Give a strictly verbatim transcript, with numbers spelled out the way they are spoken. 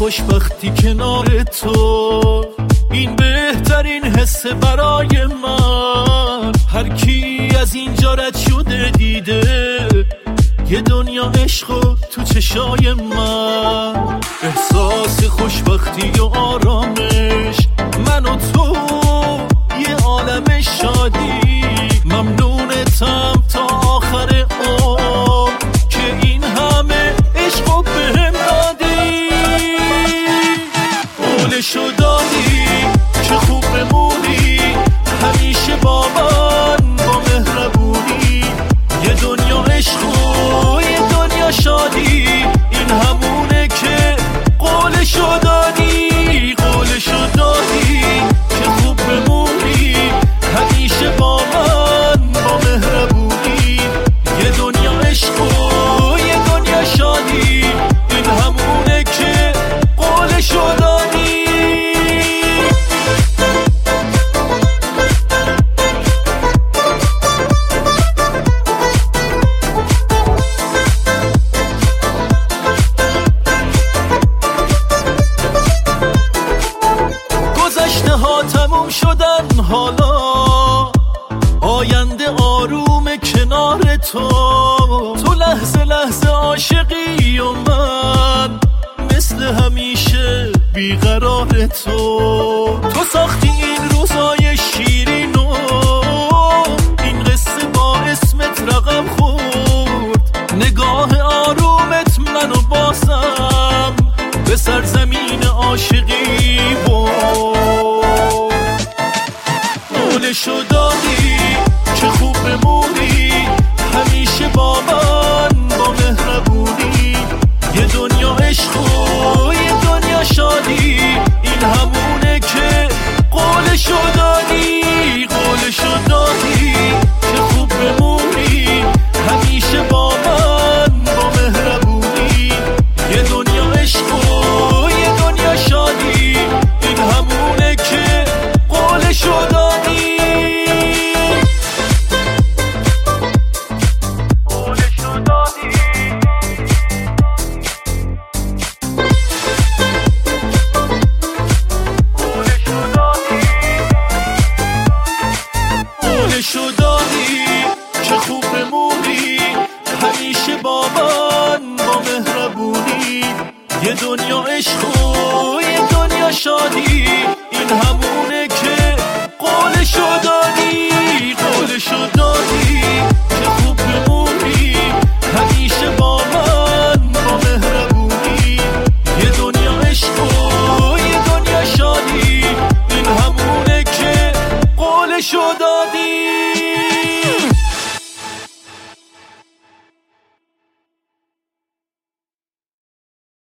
خوشبختی کنار تو، این بهترین حس برای من. هر کی از اینجا رد شده دیده یه دنیا عشق تو چشای من. احساس خوشبختی و آرامش، من و تو یه عالم شادی. ممنونتم تا آخر عمر که این همه عشق بهم دادی. قولشو دادی که خوب بمونی همیشه با من، با مهربونی. یه دنیا عشق و یه دنیا شادی، این همونه که قولشو دادی. قولشو دادی که خوب بمونی همیشه با من، با مهربونی. یه دنیا عشق و یه دنیا شادی، این همونه که قولشو دادی. گذشته ها تموم شدن، حالا آینده آروم کنار تو. تو لحظه لحظه عاشقی و من مثل همیشه بیقرار تو. تو ساختی این روزای شیرین و این قصه با اسمت رقم خورد. نگاه آرومت منو بازم به سرزمین عاشقی برد. قولشو دادی که خوب بمونی همیشه با من، با مهربونی. یه دنیا عشق و یه دنیا شادی، این همونه که قولشو دادی. قولشو دادی که خوب بمونی همیشه با من، با مهربونی. یه دنیا عشق و یه دنیا شادی، این همونه که قولشو دادی. قولشو دادی که خوب بمونی همیشه با من، با مهربونی. یه دنیا عشق